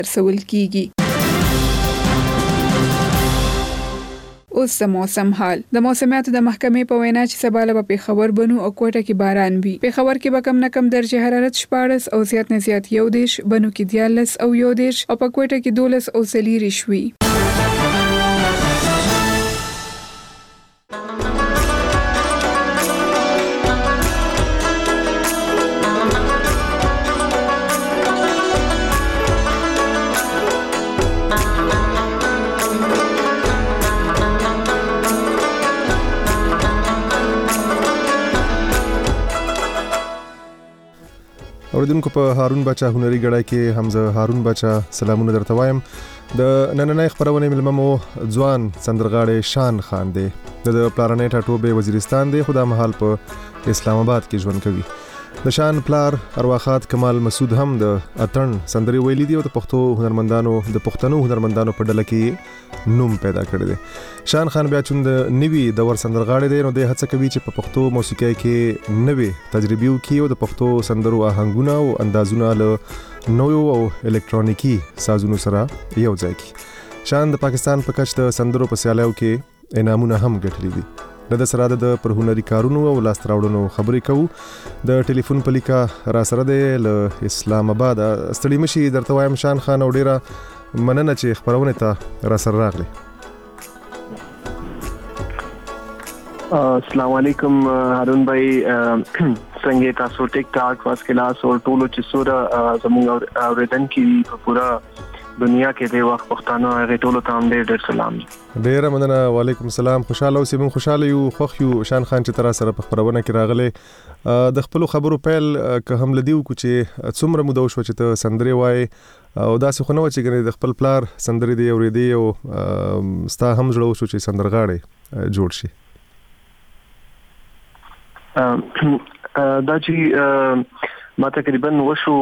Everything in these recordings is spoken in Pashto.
رسول کیږي. اوس د موسم حال. د موسمیاتو د محکمې په وینا چې سبا له پېښور بنو او کوټه کې باران وي. پېښور کې به کم نه کم درجه حرارت 14 او زیات نه زیات 11 بنو کې 14 او 11 او په کوټه کې 12 او 13 وي. اوریدونکو په هارون بچا هنري غړای کې حمزه هارون بچا سلامونه درته وایم. د نننۍ خبرونه ملممو ځوان سندرغاړي شان خان دی. د پلارنې ټاټوبه وزیرستان دی، خو د مهال په اسلام آباد کې ژوند کوي. د شان پلار ارواخات کمال مسعود هم د اتن سندري ویلي دی او د پښتنو هنرمندانو په ډله کې نوم پیدا کړی دی. شان خان بیا چوند نوی دور سندرغاړي دی، نو د هڅه کوي چې په پښتو موسیقۍ کې نوې تجربې وکړي او د پښتو سندرو آهنګونه او اندازونه له نوو او الکترونیکی سازونو سره یو ځای کړي. شان د پاکستان په کچ د سندرو په سیالیو کې انعامونه هم ګټلي دي. د سره د پر هنري کارونو او لاستراوړنو خبرې کوو. د ټلیفون په لیکا را سره دی له اسلام آباد. ستړي مشي درته وایم شان خان، او ډیره مننه چې خبرونه ته را سره راغلی. السلام علیکم هارون بھائی، څنګه تاسو ټیک ټاک واس کلاس او ټولو چې سوره زموږ اوریدن کې په پورا دنیا کې د وخت پښتانه هغه ټولو ته هم ډېر سلام. ډیر مننه. وعلیکم السلام. خوشاله اوسئ. موږ خوشاله یو. خوښ یو شان خان چې تر سره په خبرونه کې راغله. د خپل خبرو پیل که هم لدیو کو چې څومره مو د شو چې ته سندري وای او داسې خو نه و چې ګنې د خپل پلار سندري دی اوریدي او ستا هم زړه وشو چې سندرغاړي جوړ شي. دا چې ما تقریبا وشو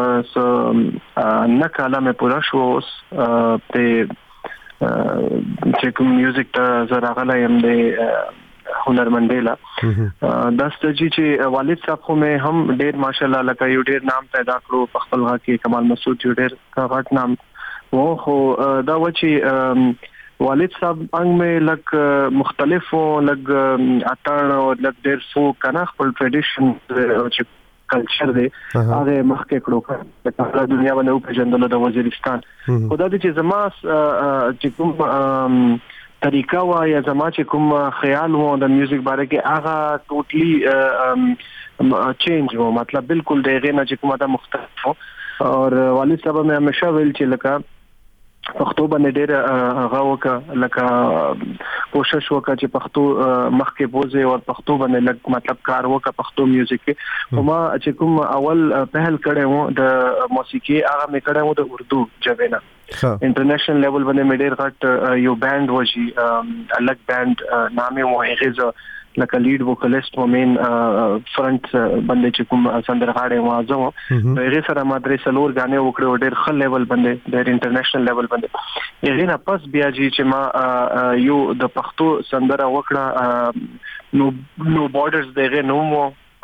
نه کاله مې پورا شو اوس ته چې کوم میوزیک ته زراغله يم د هنرمندیلا. دا ستجی چې والد صاحب خو مې هم ډېر ماشاءالله لکه یو ډېر نام پیدا کړو په خپل غا کې. کمال مسعود یو ډېر غټ نام وو، خو دا و چې والد صاحب انګ مې لک مختلف او لک اتان او لک ډېر سو کنه خپل ټریډیشن چې کلچر دی هغه مخکې کړو په دنیا باندې په جندل د وزیرستان. خدای دې چې زما چې کوم طریقہ وا یا زما چې کوم خیال وو د میوزیک باره کې هغه ټوټلی چینج وو، مطلب بالکل دغه نه چې کومه دا مختلف وو. او والد صاحب مې همیشه ویل چې لکه پښتو باندې ډېر هغه وکړه، لکه کوشش وکړه چې پښتو مخکې بوزي او پښتو باندې لږ مطلب کار وکړه پښتو میوزیک کې. ما چې کوم اول پہل کړه وو د موسیقي هغه مې کړه وو د اردو جوینا انټرنیشنل لیول باندې مې ډېر غټ یو بند وشي الګ بند نامه مو هغه لکه لیډ ووکالیست و مین فرنٹ باندې چې کوم سندرغاړي وازو هغه سره ما درې سلور غانې وکړو ډېر خل لیول باندې ډېر انټرنیشنل لیول باندې. هغه نه پس بیا چې ما یو د پښتو سندره وکړه نو بارډرز دغه نو مو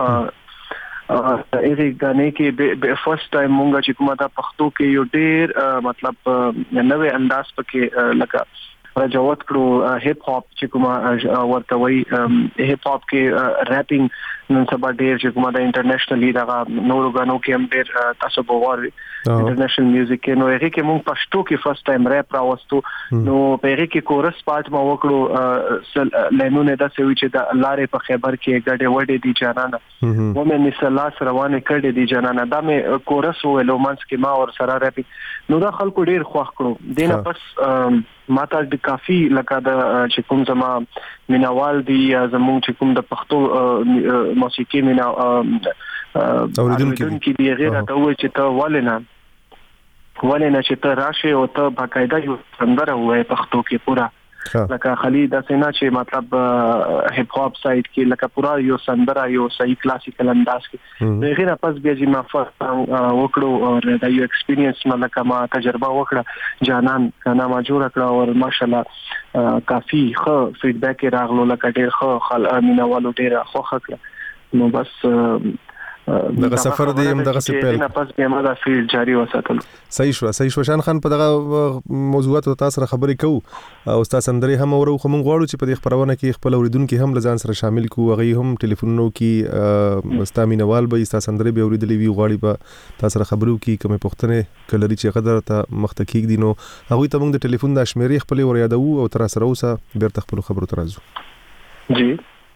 هغه غانې کې فرست ټایم مونږ چې کومه دا پښتو کې یو ډېر مطلب نوې انداز پکې لکه راجوت کړو هپ هاپ چې کومه ورته وای هپ هاپ کې ریپینګ نن سبا ډېر چې کومه د انټرنیشنلی دا نورو غانو کې هم ډېر تاسو بوواري انټرنیشنل میوزیک کې نو هغه کې مونږ پښتو کې فرست ټایم ریپ راوستو. نو په هغه کې کورس پارت ما وکړو لینونه دا سوي چې د لارې په خیبر کې ګډه وډې دي جانانه و مې نسلاس روانه کړې دي جانانه دا مې کورس ویلو مانس کې ما اور سره ریپینګ نو دا خلکو ډېر خوښ کړو. دینه پس ماته د کافي لکه د چې کوم زما مینوال دی یا زموږ چې کوم د پښتو موسیقي مینا اوریدونکو دی غیر ته و چې ته ولنه چې ته راشه او ته باقاعده یو سندره وای پښتو کې پورا لکه خالد سینا چې مطلب هپ هاپ سایت کې لکه پورا یو سندره یو صحیح کلاسیکل انداز کې غیر پس بیا چې ما وکړو او دا یو ایکسپیرینس ما لکه ما تجربه وکړه جانان کنا ما جوړ کړ او ماشاءالله کافي ښه فیډبیک راغلو لکه ډېر ښه مینوالو ډېر خوښ کړ. نو بس دغه سفر دی هم دغه سپیل نه پس بیا ما دا فیلډ جاری وساتل. صحیح شو شان خان په دغه موضوعات تاسو سره خبرې کوو او تاسو سندري هم اورو خو موږ غواړو چې په دې خبرونه کې خپل اوریدونکو هم لزان سره شامل کوو هغه هم ټلیفونونو کې مستامینوال به تاسو سندري به اوریدلې وی غواړي به تاسو سره خبرو کې کومه پوښتنه کلري چې قدر ته مختکیک دي نو هغه ته موږ د ټلیفون د شمیرې خپل ور یادو او تر سره اوسه بیرته خپل خبرو ترازو جی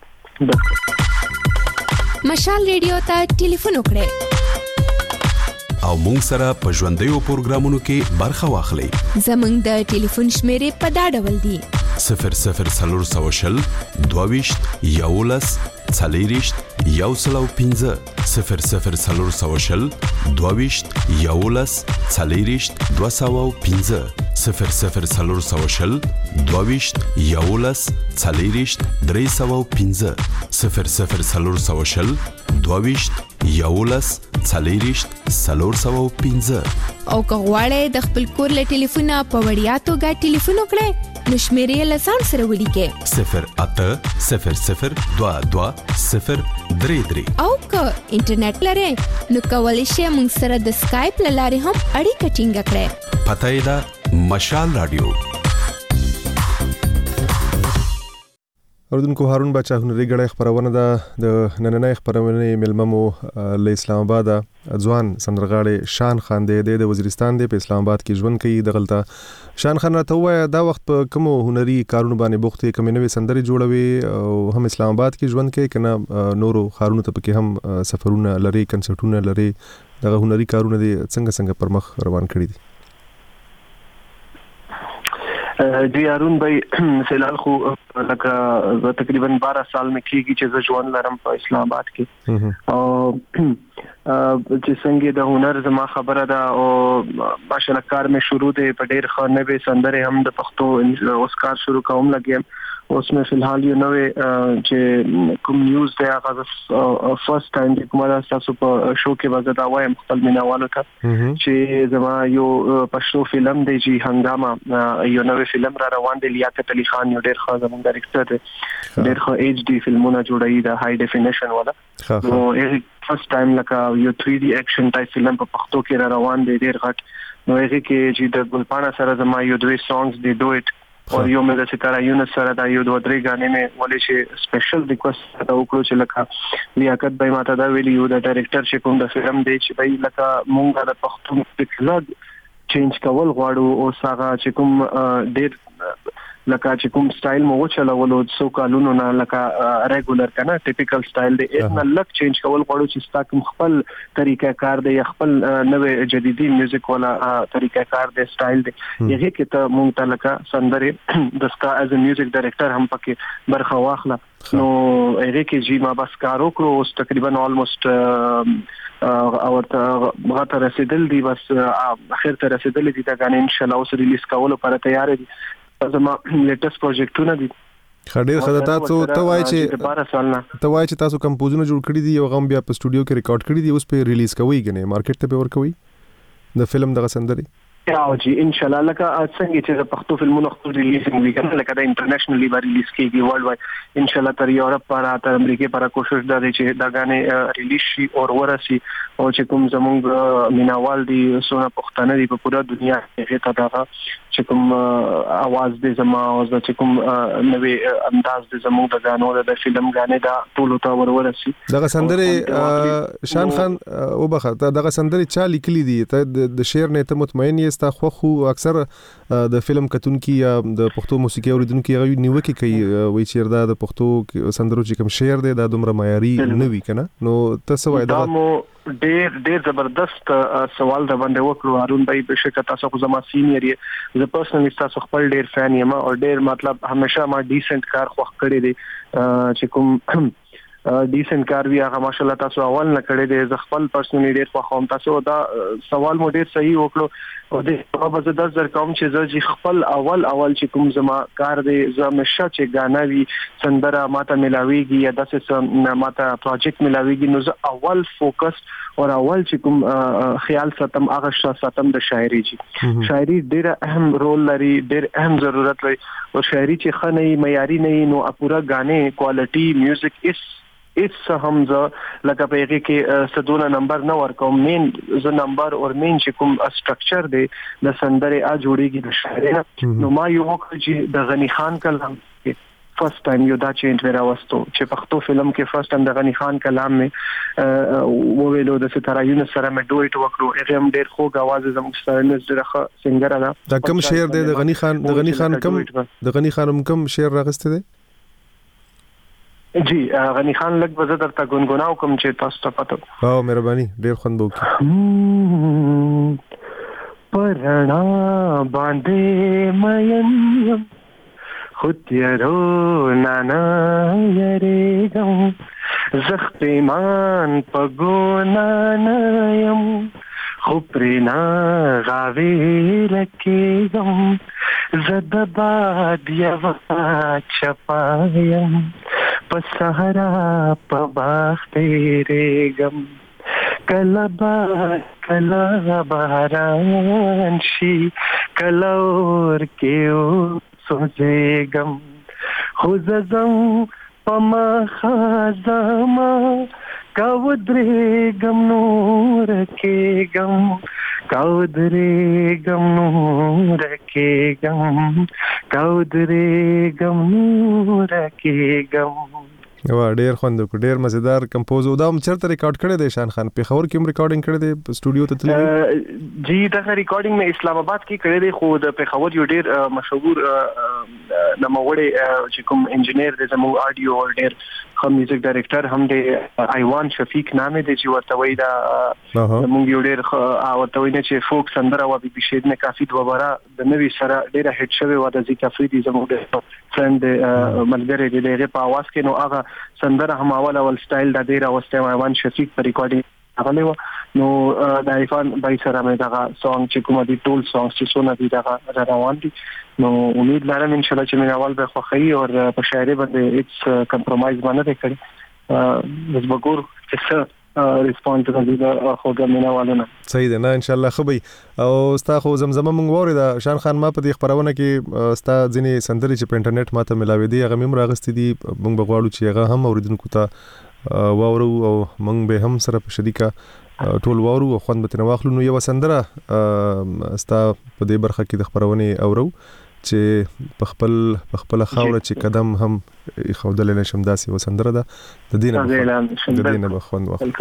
مشال ریډیو ته ټلیفون وکړئ او مونږ سره په ژوندیو پروګرامونو کې برخه واخلئ. زمونږ د ټلیفون شمیرې په دا ډول دي: 00420 22 11 40 105 00420 22 11 40 205 00420 22 11 40 305 00420 22 11 40 305 او که غواړئ د خپل کور له ټلیفونه په وړیا توګه ټلیفون وکړئ نو شمیرې له ځان سره ولیکئ 0800 22 033 او که انټرنیټ لرئ نو کولی شئ موږ سره د سکایپ له لارې هم اړیکه ټینګه کړئ. پته یې ده مشال رادیو. اردوونکو هارون بچا هنري غړې خبرونه ده د نننۍ خبرونه ملممو له اسلام آباد ځوان سندرغاړي شان خان د وزیرستان د په اسلام آباد کې ژوند کوي. دغلطه شان خان ته وای دا وخت په کوم هنري کارونه باندې بوخت کوم نوې سندري جوړوي او هم اسلام آباد کې ژوند کوي کنه نورو خارونو ته پکې هم سفرونه لري کنسرټونه لري دغه هنري کارونه دي څنګه پر مخ روان کړي دي؟ جی هارون بھائی فلحال خو لکه تقریبا 12 سال میں کیږي چې ژوند لرم په اسلام آباد کې او چې څنګه د هنر زما خبره ده او ماشاءالله کار میں شروع دی په ډیر خانه به سندره هم د پښتو اوس کار شروع کوم لګیم اوس میں فلحال یو نوې چې کوم نیوز دی هغه فرست ټایم چې کومه تاسو په شو کې وزدا وایم خپل مینوالو ته چې زما یو پښتو فلم دی چې هنګاما یو نوې فلم را روان دی لیاقت علي خان یو ډیر ښه زموږ ډایرکټر دی ډیر ښه ایچ ډي فلمونه جوړوي د های ډیفینیشن والا نو فرست ټایم لکه یو 3D ایکشن ټایپ فلم په پښتو کې را روان دی ډیر غټ نو هغه کې چې د ګلپانا سره زما یو دوی سانګز دی ډو اټ اور یو مې د ستاره یونس سره دا یو دوه درې غانې مې ولې چې سپیشل ریکوست دا وکړو چې لکه لیاقت به ماته دا ویلی یو د ډایرکټر چې کوم د فلم دی چې به لکه مونږه د پښتون فکر چینج کول غواړو او ساغه چې کوم ډیر لکه چې کوم سټایل مو چلولو څو کالونو نه لکه ریګولر کنه ټیپیکل سټایل دی نه لک چینج کول غواړو چې ستا خپل طریقه کار دی خپل نوې جديدي میوزیک ولا طریقه کار دی سټایل دی یغه کې ته مونږ ته لکه سندره د سکا از ا میوزیک ډایرکټر هم پکې برخه واخله نو هغه کې جی ما بس کار وکړو اوس تقریبا آلموست او غته رسیدل دی بس اخر ته رسیدل دي دا غانې ان شاء الله اوس ریلیز کولو پر تیار دي زما لیټیسټ پروجیکټونه دي خډیر خدای تاسو ته وای چې تاسو کمپوزونه جوړ کړی دي او غم بیا په سټوډیو کې ریکارډ کړی دي اوس په ریلیز کوي کنه مارکیټ ته به ور کوي د فلم دغه سندري او جی ان شاء الله لکه څنګه چې د پښتو فلمونو خپل ریلیزینګ وی کنه لکه د انټرنیشنلی به ریلیز کیږي ورلد وایډ ان شاء الله تر یورپ پر تر امریکا پر کوشش ده چې دا غانې ریلیز شي او ورسي او چې کوم زموږ میناوال دي سونه پښتانه دي په پوره دنیا کې ته دا چې کوم आवाज دې زما او چې کوم نوې انداز دې زموږ د غانو د فلم غانې دا ټول ته ورسي دغه سندره شان خان او بخته دغه سندره چا لیکلي دي ته د شعر نه ته مطمئن یې تا خو اکثر د فلم کتونکو یا د پښتو موسیقي اوریدونکو غوي نیوکه کوي وای چې دا د پښتو سندرو چې کوم شعر دی دا دومره معیاري نه وی کنه نو تاسو وای دا ډېر زبردست سوال دا باندې وکړو هارون بھائی بشک تاسو خو زما سینیئر یې زه پرسنلی تاسو خپل ډېر فین یم او ډېر مطلب همیشه ما ډیسنٹ کار خو کړی دی چې کوم ډیسنٹ کار وی هغه ماشاءالله تاسو اول نه کړی دی ز خپل پرسنلی ډېر خو هم تاسو دا سوال مو ډېر صحیح وکړو او د په زړه در کوم چې زه خپل اول چې کوم زما کار دی زه مشه چې غانا وی سندره ماته ملاويږي یا داسې ماته پروجیکټ ملاويږي نو زه اول فوکس اور اول چې کوم خیال ساتم هغه ساتم د شاعري چې شاعري ډېر اهم رول لري ډېر اهم ضرورت لري او شاعري چې خنۍ معیاري نه نو پورا غانې کوالټي میوزیک اس اس هم ز لکه پیږي کې سدونه نمبر نه ورکوم مین ز نمبر اور مین چې کوم سټرکچر دی د سندره ا جوړیږي د شاعر نو ما یو وخت چې د غنی خان کلام فرست ټایم یو دا چینج ورا وستو چې پښتو فلم کې فرست ټایم د غنی خان کلام مې وویلو د ستاره یونس سره مې دویټ وکړو هغه هم ډېر خوږ आवाज زموږ سره نزدرخه سنگر ده دا کم شعر دی د غنی خان کم شعر راغسته دی جی غنی خان لګ به زه درته ګونګوناو کوم چې تاسو ته پته او مهرباني ډېر خوند وکړي پرنا باندې مېم خود یارو نانا یریگم زخت ایمان پگونا نایم خوپرینا غاوی لکیگم زدباد یوا چپایم پسهرا پباخ تیریگم کلا باران شی کلا اور کیو سوزیگم خوززم پما خازما کودریگم نور کېگم کودریگم نور کېگم وا ډیر خوند وکړ ډیر مزیدار کمپوز او دا هم چرته ریکارډ کړی دی شان خان په خبر کې هم ریکارډینګ کړی دی سټوډیو ته تللی جی دا ریکارډینګ مې اسلام آباد کې کړی دی خو د په خبر یو ډیر مشهور نموړی چې کوم انجینیر دی زموږ آډیو او ډیر خو میوزیک ډایرکټر هم دی ایوان شفیق نام دی چې ورته وای دا موږ یو ډیر ورته وای نه چې فوک سندره او بي شید نه کافي دوباره د نوې سره ډیره هټ شوی و د ذکر فریدي زموږ فرند ملګری دی دغه په आवाज کې نو هغه سندره هم اول سټایل د ډیره واستې ایوان شفیق په ریکارډینګ هغه نو د ایفان بای سره مې دا سونګ چې کوم دي ټول سونګ چې سونه دي دا روان دي نو امید لرم ان شاء الله چې مې اول به خوخي او په شاعري باندې هیڅ کمپرمایز باندې کړی بس وګور چې ریسپانس راځي دا خو ګمنه والنه صحیح ده نه ان شاء الله خبي او ستا خو زمزمه مونږ وره دا شان خان ما په دې خبرونه کې ستا ځینې سندري چې په انټرنیټ ماته ملاوي دي هغه مې راغستې دي مونږ بغواړو چې هغه هم اوریدونکو ته واورو او مونږ به هم سره په شریکه ټول واورو او خوند به واخلو نو یو سندره ستا په دې برخه کې د خبرونه اورو چې په خپل خاوره چې قدم هم خودل نشم داسي و سندره ده د دینه به خوند واخلو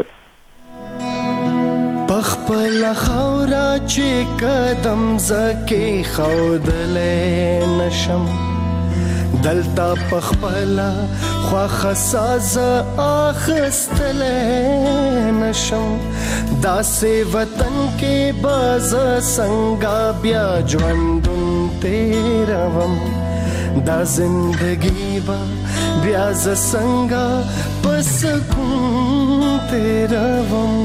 پخپل خاوره چې قدم زکه خودل نشم دلتا پخپل خو خصاز اخستل نشم داسې وطن کې باز څنګه بیا ژوندون تیروم دا زندگی با بیا څنګه پس کوم تیروم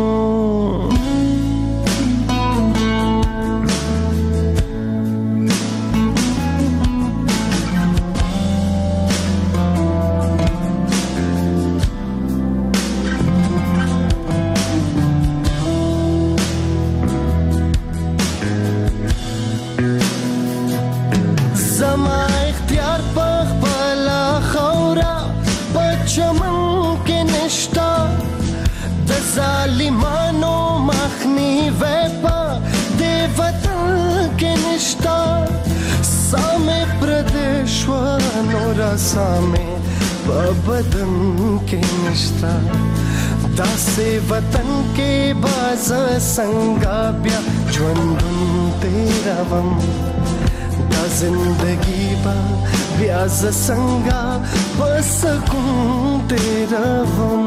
سامے بدن کے نشتا داسې وطن کې باز څنګه بیا ژوندون تیروم دا زندگی با بیا څنګه پس کوم تیروم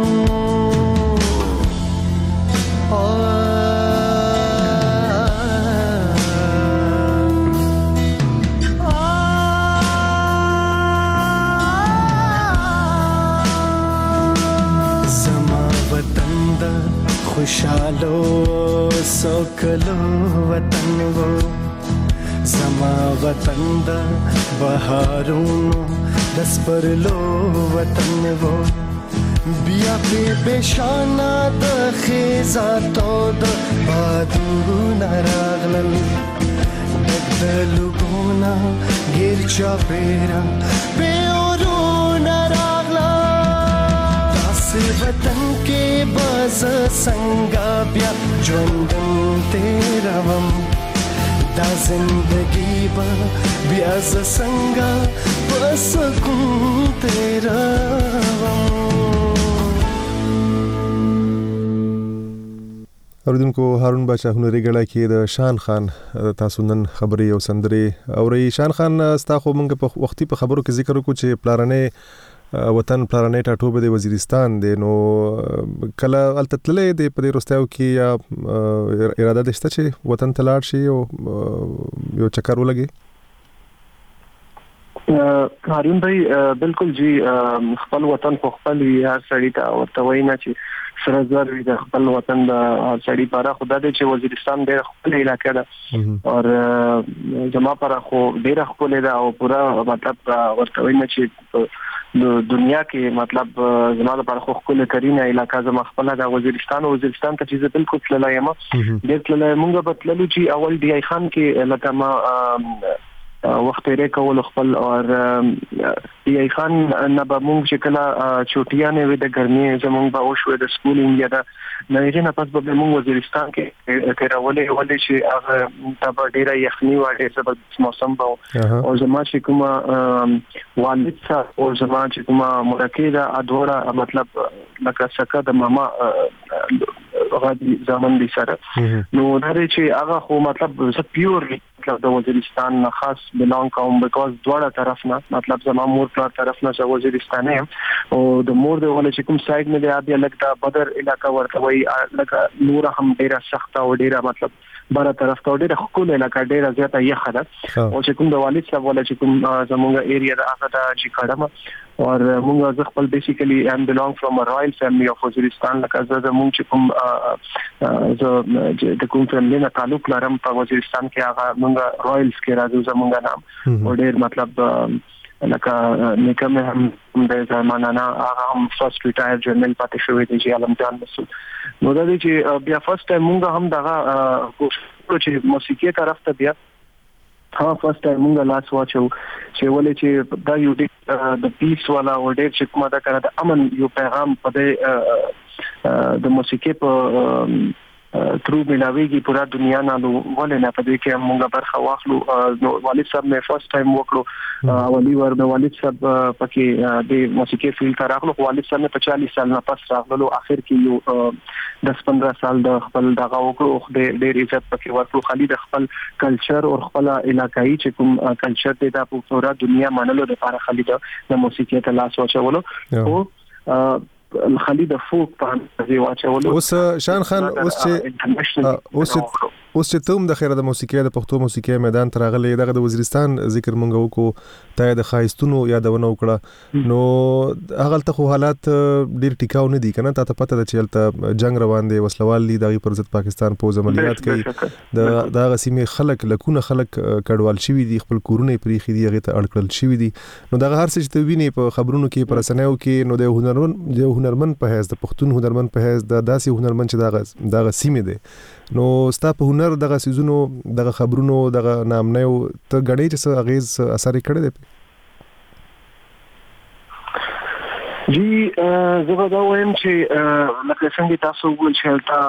خوشالو سوکلو وطن وہ زما وطن دا بہارونو دس پر لو وطن وہ بیا پہ بشانا دا خیزا تو دا بادونا راغلل دلو گونا گیر چا پیرا پہ اورونا راغلل वतन के बाज संगा बया ژوندون تیروم دا زندگی با بیا ز څنګه پسکون تیروم. اوریدونکو هارون بچا هنري غړا کې د شان خان تاسو نن خبري او سندري اوري. شان خان ستا خو موږ په وختي په خبرو کې ذکر وکړو چې پلارنه وطن پلانې ټاټوبه د وزیرستان دی، نو کله التتلې د په روستاو کې یا اراده دشته چې وطن تلاړ شي او یو چکر ولګي؟ هارون بھائی بالکل جی، خپل وطن خو خپل هر سړی ته ورته وینا چې سره زر وي د خپل وطن د سړی لپاره خدای دې چې وزیرستان ډېر خپل علاقې ده او جما پر خو ډېر خپل ده او پورا مطلب ورته وینا چې دنیا کې مطلب زما لپاره خو خپل ترينه علاقې زما خپل د وزیرستان ته چې بالکل تللای ما ډېر تللای مونږ په تللو چې اول دی خان کې لکه ما وخت یې کول خپل او ای خان نه به مونږ چې کله چوټیا نه وي د ګرمي زمونږ به اوښو د سکولینګ یا د نه نه پس به مونږ وزیرستان کې تیرولې ولې چې هغه تبا ډیره یخني و ډیره سبب موسم به او زما چې کوم والد صاحب او زما چې کوم مرکه ادوړه مطلب لکه سکه د ماما غادي ځامن دي سره نو دا چې هغه خو مطلب ز پیورلی مطلب د وزیرستان نه خاص بلانګ کوم بیکاز دواړه طرف نه مطلب زما مور پلار طرف نه وزیرستان او د مور د ول چې کوم سایډ نه دی بیا لکه بدر علاقہ ورته وي لکه نور هم ډیره سخت او ډیره مطلب بره طرف ته ډیره خپل علاقہ ډیره زیاته یخه ده او چې کوم د والد صاحب ول چې کوم زموږ ایریا د هغه د چې کړم او موږ خپل بیسیکلی ام belong from a royal family of وزیرستان لکه زه موږ چې کوم د کوم فیملی نه تعلق لرم په وزیرستان کې هغه موږ رويالز کې راځو زموږ نام او ډیر مطلب لکه نیکه مې هم د زمانه نه هغه هم فرست ریټایر جنرال پاتې شوی دی چې علم جان مسعود نو دا چې بیا فرست ټایم موږ هم دغه کوشش چې موسیقي طرف ته بیا فرست ټایم موږ لاس واچو چې ولې چې دا یو د پیس والا وړ چې کومه دا کنه د امن یو پیغام په د موسیقي په ترو ملاویږي پورا دنیا نه ولې نه پدې کې موږ برخه واخلو نو والد صاحب مې فرست ټایم وکړو اولی ور د والد صاحب پکې د موسیقي فیلډ ته راغلو والد صاحب مې 40 سال نه پس راغلو اخر کې یو 10-15 سال د خپل دغه وکړو د ډېر عزت پکې ورکړو خالي د خپل کلچر او خپل علاقايي چې کوم کلچر دی د پورا دنیا منلو لپاره خالي د موسیقي ته لاس واچولو او خالي د فوک په ځای واچولو. اوس شان خان اوس چې ته هم د خیره د موسیقي د پښتو موسیقي میدان ته راغلی دغه د وزیرستان ذکر مونږ وکړو ته د خایستونو یادونه وکړه نو هغه ته خو حالات ډیر ټیکاو نه دي کنه ته پته ده چې الته جنگ روان دی وسلوال دي دغه پر ضد پاکستان پوز عملیات کوي د غسیمه خلک لکونه خلک کډوال شوی دي خپل کورونه پریخي دي هغه ته اړکل شوی دي نو دغه هر څه چې ته ویني په خبرونو کې پر سنیو کې نو د هنرمن په هیڅ د پښتون هنرمن په هیڅ د داسې هنرمن چې دغه سیمه دي نو ستا په هنر دغه سيزونو دغه خبرونو دغه نامنیو ته غړي چې اغیز اثر کړی دی جی زه دا وایم چې لکه څنګه تاسو وګورئ چې تا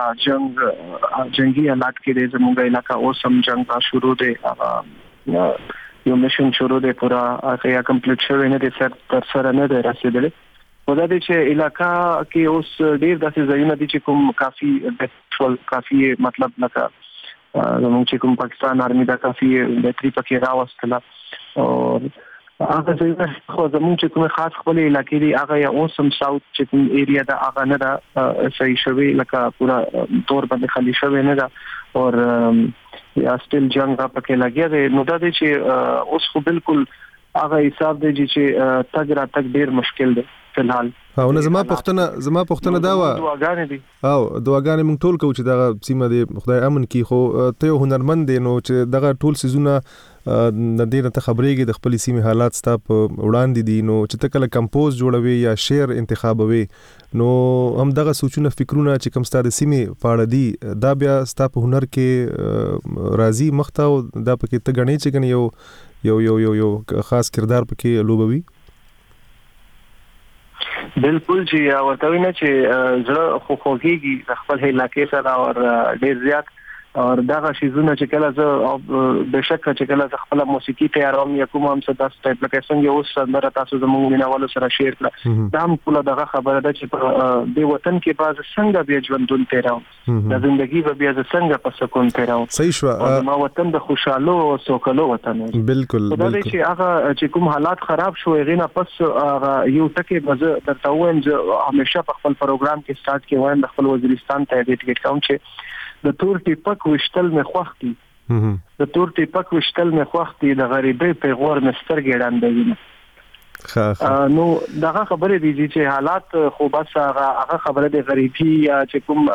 جنگي حالات کې د زموږ علاقہ او سم جنگ شروع دی یو میشن شروع دی پورا هغه کمپلیټ شوی نه دی تر سره نه دی رسیدلی ودا دي چې علاقہ کې اوس ډیر داسې ځایونه دي چې کوم کافي مطلب لکه زموږ چې کوم پاکستان آرمي دا کافي بهتري پکې راوستله او هغه ځایونه خو زموږ چې کوم خاص خپل علاقې دي هغه یا اوسم ساوث چې کوم ایریا دا هغه نه دا صحیح شوی لکه پورا تور باندې خالی شوی نه دا او یا سټیل جنگ پکې لګیا دی نو دا دي چې اوس خو بالکل هغه حساب دی چې تګ را تک ډیر مشکل دی فلحال او زما پښتنه دا و دعاګانې دي او دعاګانې موږ ټول کوو چې دا سیمه دی خدای امن کی خو ته یو هنرمند دی نو چې دغه ټول سيزونه د دې نه خبرېږي د خپل سیمه حالات ستا په وړاندې دي نو چې ته کله کمپوز جوړوي یا شعر انتخابوي نو هم دغه سوچونه فکرونه چې کوم ستا د سیمه پاړه دي دا بیا ستا په هنر کې راضي مخته او دا پکې ته غني چې کنه یو خاص کردار پکې لوبوي بالکل چې ورته ویني چې زړه خو خوږيږي خپل علاقې سره او ډیر زیات او دغه شیزونه چې کله زه بشک چې کله خپل موسیقي تیاروم یا کوم هم څه داس ټایپ لکه څنګه اوس سندره تاسو زموږ مینوالو سره شیر کړه دا هم کله دغه خبره ده چې په دې وطن کې باز څنګه بیا ژوندون تیراو د ژوندۍ به بیا څنګه په سکون تیراو صحیح شو ما وطن د خوشاله او سوکلو وطن دی بالکل دا چې هغه چې کوم حالات خراب شو غینا پس هغه یو ټکی مزه درته وایم چې همیشه په خپل پروګرام کې سٹارټ کې وایم د خپل وزیرستان ته دې ټیکټ کوم چې د تور ټیپک وشتل مې خوختي د تور ټیپک وشتل مې خوختي د غریبۍ پیغور مستر ګډاندوي نو دغه خبره دي چې حالات خو بس هغه خبره د غریبي یا چې کوم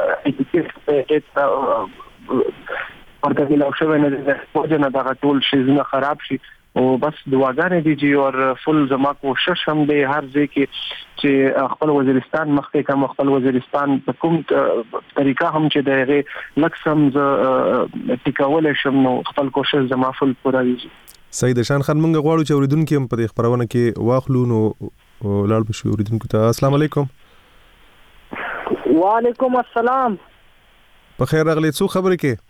ورته له شوه نه د پوجنه دغه ټول شي زنه خراب شي او بس دعاګانې دي چې اور فل زما کوشش هم دی هر ځای کې چې خپل وزیرستان مخکې کوم خپل وزیرستان په کوم طریقه هم چې دغه لکسم ز ټیکاول شم نو خپل کوشش زما فل پوره وي سید شان خان مونږ غواړو چې اوریدونکو هم په خبرونه کې واخلو نو لاړ بشو اوریدونکو ته السلام علیکم وعلیکم السلام په خیر راغلی څو خبرې کې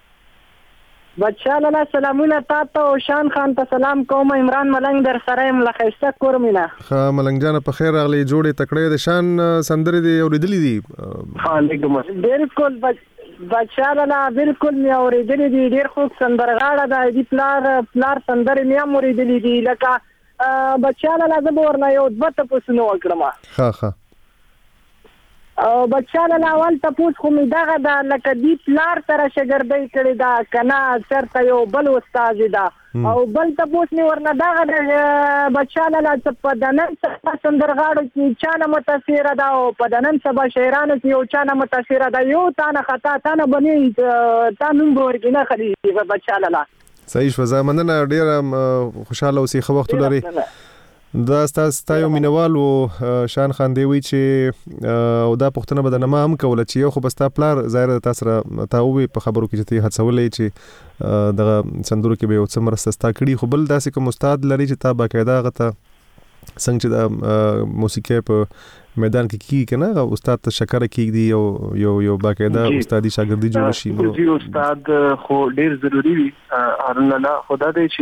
بچا لاله سلامونه تاسو او شان خان ته سلام کوم عمران ملنګ در سره ملخصه کورمینا ها ملنګ جان په خیر راغلی جوړې تکړه د شان سندرې دی اوریدلې دي ها علیکم بالکل بچا لاله بالکل مې اوریدلې دي ډیر خوب سندرغاړه د دې پلار سندرې مې اوریدلې دي لکه بچا لاله زه ورنه یو دبته پوسنو وکړم ها او بچا له اول تاسو خو می دغه د لکه دی پلار سره شګردۍ کړی دا کنه چرته یو بل استاد دا او بل تاسو می ورنه دغه بچا له په دنن سندرغاړو کې چانه متاثر ده او په دنن سبا شاعرانو کې یو چانه متاثر ده یو تانه خطا تانه بني تانو ورګنه خلی بچا له صحیح شو زمانه ډیر خوشاله اوسې خو وخت لري دا تاسو مینوال او شان خان دی وی چې او دا پښتنه بدنه ما هم کوله چې یو خو بستا پلار ظاهر تاسو را تاوي په خبرو کې چې هڅولې چې دغه سندرو کې به یو څه مرسته کړي خو بل داسې کوم استاد لري چې تا باقاعده غته څنګه چې د موسیقي په میدان کې کی کنه استاد ته شکر کیږي یو باقاعده استادي شاګردي جوړ شي نو جی استاد خو ډیر ضروری وي ارنه خدا دې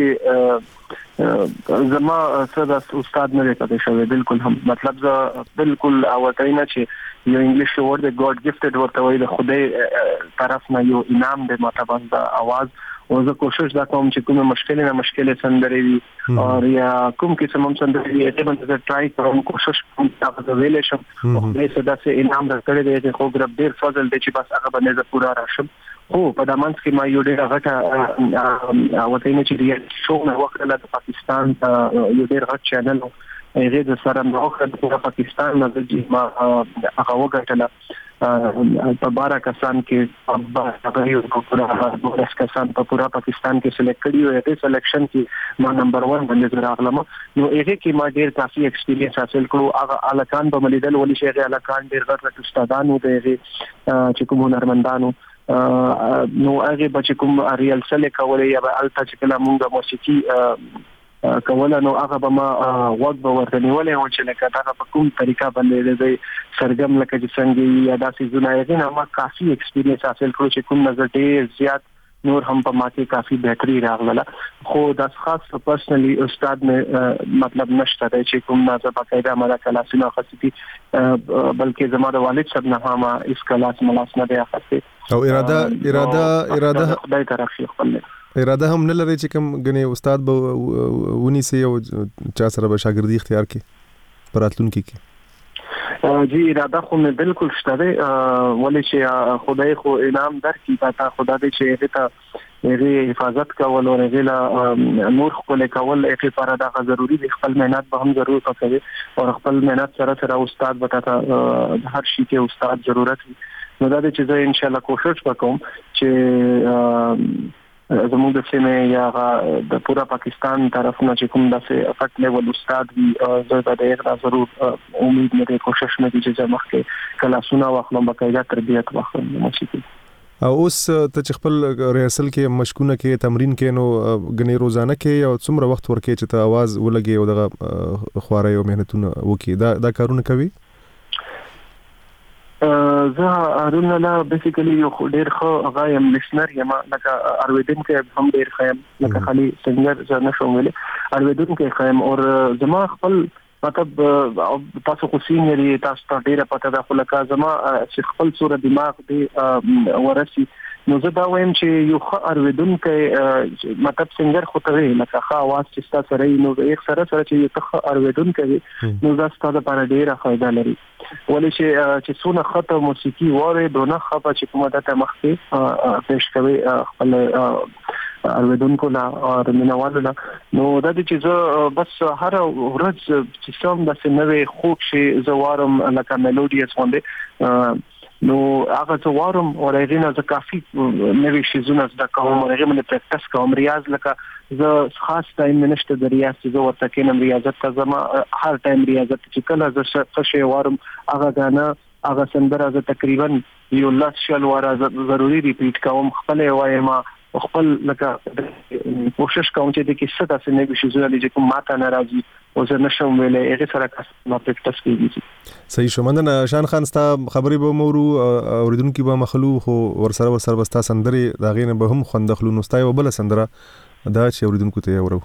چې زما سره استاد نه پاتې شوی بالکل هم مطلب زه بالکل اوتاینه چې یو انګلیش ورډ د ګاډ گیفټډ ورته وایي د خدای طرف نه یو انعام دی ماته د आवाज او زه کوشش دا کوم چې کومه مشکله سندرې وي او یا کوم قسم هم سندرې وي ته باندې ټرای کوم کوشش کوم تاسو ویلې شم او دې څه داسې انعام درکړی دی چې خو ګرب ډیر فضل دی چې بس هغه باندې زه پورا راشم خو په دمنځ کې ما یو ډیر غټه وته نه چې ریال شو نه وخت له پاکستان یو ډیر غټ چینل هغه د سره موخه د پاکستان نه د ما هغه وګټله په 12 کسان کې هغه یو پورا 12 کسان په پورا پاکستان کې سلیکټ کړي او دې سلیکشن کې ما نمبر 1 باندې راغلم نو هغه کې ما ډیر کافي ایکسپیرینس حاصل کړو هغه الکان په ملیدل ولې شي هغه الکان ډیر غټ استادانو دی چې کوم هنرمندانو نو هغه بچ کوم ریل سره کولې یا الته چې کله موږ موسیقي کوله نو هغه به ما وخت به ورته نیولې او چې لکه دا په کوم طریقه باندې د سرګم لکه چې څنګه یا داسې زونه یې ما کافي ایکسپیرینس حاصل کړو چې کوم نظر ډیر زیات نور هم په ماته کافي بهتري راغله خو د خاص پرسنلی استاد مې مطلب نشته چې کوم نظر باقاعده ماده کلاسونه خاصتي بلکې زما د والد صاحب نه ما اس کلاس ملاس نه دی اخته او اراده خدای طرف شي خپل اراده هم نه لري چې کوم غني استاد به ونی سي او چا سره به شاګردي اختیار کړي پراتلونکي کې جی اراده خو مې بالکل شته ولې چې خدای خو انعام درکې تا خدا دې چې ته دې حفاظت کول او دې نور خپل کول یې لپاره دا ضروری دی خپل مهنت به هم ضرور کوي او خپل مهنت سره استاد وتا هر شي کې استاد ضرورت نو دا چې زه ان شاء الله کوشش وکوم چې زموږ د سیمه یا د پورا پاکستان طرف نه چې کوم داسې افټ لیول استاد وي زه دا ډېر ضرور امید لرم کوشش مې چې مخکې کلاسونه واخلم باقاعده تربیت واخلم موسیقي اوس ته چې خپل ریهرسل کې مشکونه کې تمرین کې نو غني روزانه کې او څومره وخت ورکې چې ته आवाज ولګي او دغه خواري او مهنتونه وکي دا کارونه کوي زه هارون لا بیسیکلی یو ډیر ښه غایم لسنر یم لکه ارویدن کې هم ډیر خیم لکه خالي سنگر زه نشم ویل ارویدن کې خیم او زما خپل مطلب تاسو خو سینری تاسو ته ډیره پته ده خو لکه زما چې خپل صورت دماغ دی ورسي نو زه دا وایم چې یو ښه ارویدونکو مطلب سنگر خو ته لکه ښه आवाज چې تاسو سره نو یک سره چې یو ښه ارویدونکو نو دا ستاسو لپاره ډیره فائدہ لري ولې چې څونه خطه موسیقي وره دونه خپه چې کومه د مخکې پېښ کوي خپل ارویدونکو لا او منوالو لا نو دا چې زه بس هر ورځ چې څوم د سنوي خوب شي زوارم لکه میلودیس باندې نو هغه زوارم او رېنا ز کافي نوې شي زونه د کوم هغه من پریکټس کوم ریاض لکه ز خاص ټایم نشته د ریاض چې زه ورته کینم ریاضت ته زما هر ټایم ریاضت چې کله ز څه وارم هغه غانا هغه سندره ز تقریبا یو لاس شل واره ضروري ریپیټ کوم خپل وایم خپل لکه کوشش کوم چې د کیسه تاسو نه شي زونه چې کوم ماته ناراضي او زه نشم ویلې هغه سره کس ما پریکټس کیږي صحیح شو مننه شان خان ستا خبرې به مورو اوریدونکو به مخلو خو ورسره بستا سندري دا غینه به هم خوندخلو نوستای او بل سندره دا چې اوریدونکو ته ورو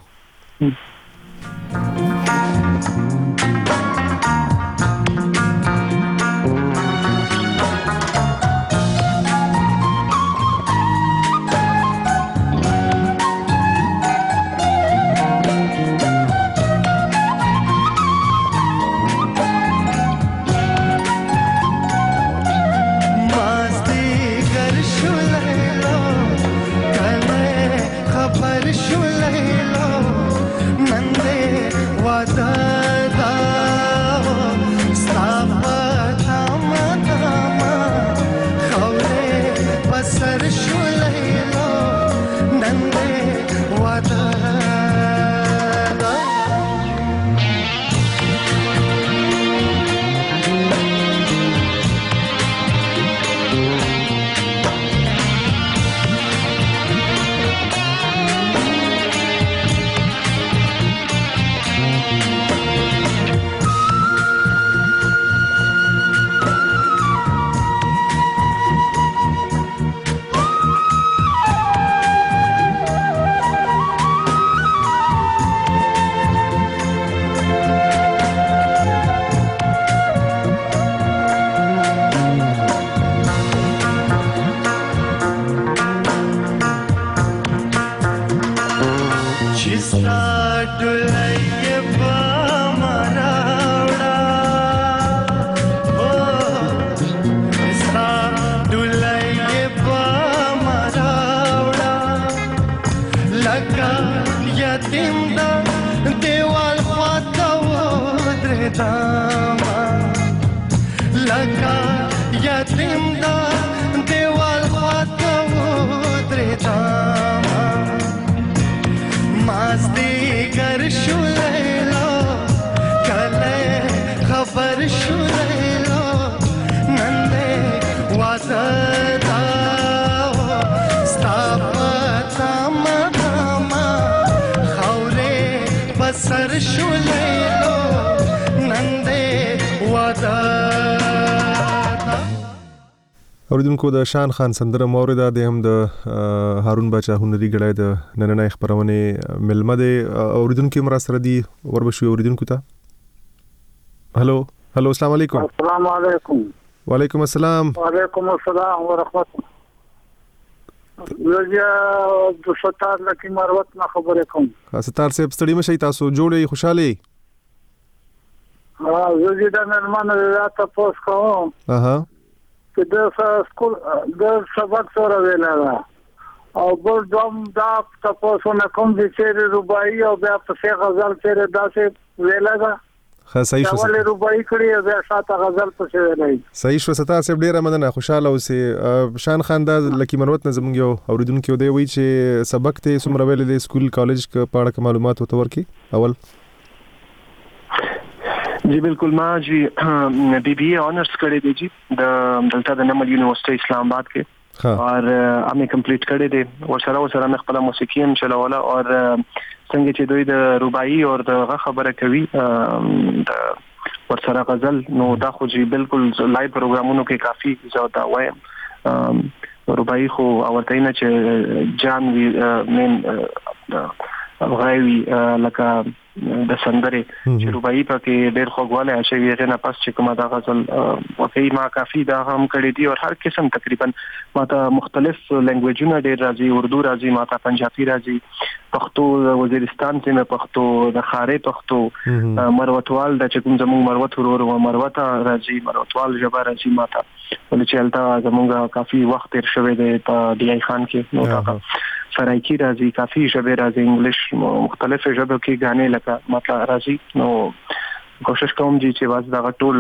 اوریدونکو د شان خان سندره مورده د هم د هارون بچا هنري غړای د نننۍ خبرونه ملمه د اوریدونکو مر سره دی وربشو اوریدونکو ته هلو السلام علیکم. السلام علیکم. وعلیکم السلام. وعلیکم السلام ورحمت الله. د ستار لکه مروت نه خبرې کوم. ستار صاحب ستړي مشي تاسو جوړې خوشاله. زه د نرمن راته پوس کوم. چې د سکول د سبق سره ویلا او بل دوم دا تاسو نه کوم چې رباعي او بیا په غزل سره داسې ویلا دا صحیح شو ولې رباعي کړی بیا ساته غزل په ویلای صحیح شو ستاسو صاحب ډیره مننه خوشاله اوسې شان خان دا لکی منوت نه زموږ یو اوریدونکو دی وی چې سبق ته سمره ویلې د سکول کالج کې پاړه معلومات وته ورکی اول जी बिल्कुल मां जी बीबीए ऑनर्स करे दी जी दलता द नमल यूनिवर्सिटी इस्लामाबाद के اور امې کمپلیټ کړې دي ورسره مې خپل موسیقي هم چلوله او څنګه چې دوی د رباعي او د خبره کوي د ورسره غزل نو دا خو جی بالکل لایو پروګرامونو کې کافي زیاته وایم رباعي خو اورته نه چې جان وی مين غوي لکه د سندره چې رباعي پکې ډېر خوږواله شي ویغه نه پس چې کومه دا غزل وکي ما کافي دا هم کړی دي او هر قسم تقریبا ماته مختلف لنګویجونه ډېر راځي اردو راځي ماته پنجابي راځي پښتو وزیرستان کې مې پښتو د خارې پښتو مروتوال د چې کوم زموږ مروت ورور او مروته راځي مروتوال جبا راځي ماته ولې چې البته زموږ کافي وخت تیر شوی دی په ډي اي خان کې نو دا سرایکی راځي کافي ژبه راځي انګلیش مختلف ژبه کې غانې لکه مطلب راځي نو کوشش کوم چې واز دا ټول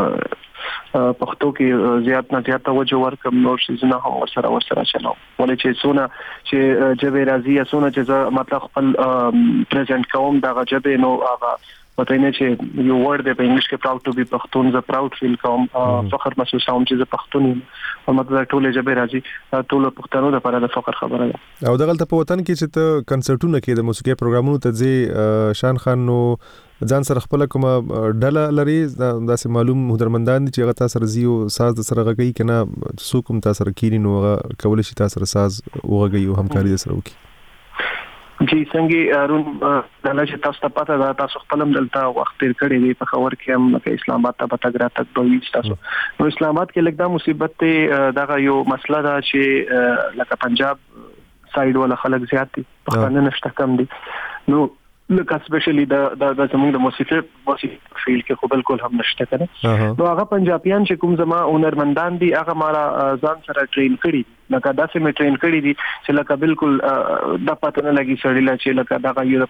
پښتو کې زیات نه زیات توجه ورکم نو شي نه هم ورسره چلاو ولې چې سونه چې جبه راځي یا سونه چې مطلب خپل پریزنټ کوم دا جبه نو هغه پته نه چې یو ورډ په انګلیش کې پراود ټو بی پښتون ز پراود فیل کوم فخر محسوس کوم چې ز پښتون او مطلب ټول جبه راځي ټول پښتنو لپاره د فخر خبره ده او دغه په وطن کې چې ته کنسرټونه کې د موسیقي پروګرامونو ته ځي شان خان نو ځان سره خپل کومه ډله لري داسې معلوم هنرمندان چې هغه تاسو رزي او ساز سره غږی کنه څوک تاسو سره کینی نو کول شي تاسو سره ساز وغږی او همکاري سره وکي جی څنګه ارون دغه چې تاسو ته پته ده تاسو خپلم دلته وخت تیر کړی دی په خبر کې هم چې اسلام آباد ته پتاګرا تک دوی تاسو نو اسلام آباد کې لګدا مصیبت ته دغه یو مسله ده چې لکه پنجاب سایډ ولا خلک زیات دي په خانه نشته کم دي نو لکه سپیشلی د زموږ د موسیقي فیل کې خو بالکل هم نشته کنه نو هغه پنجابیان چې کوم زما هنرمندان دي هغه مارا ځان سره ټرین کړي لکه داسې مې ټرین کړی دي چې لکه بالکل د پته نه لګي سړی چې لکه دا یو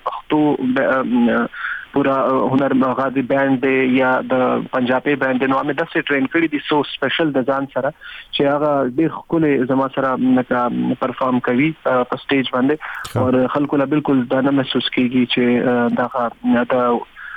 پښتو پورا هنر غازی بانډ دی یا د پنجابي بانډ نو مې داسې ټرین کړی دي سو سپیشل د ځان سره چې هغه ډېر خپل زما سره نکا پرفارم کوي په سټیج باندې او خلکو له بالکل دا نه محسوس کیږي چې دا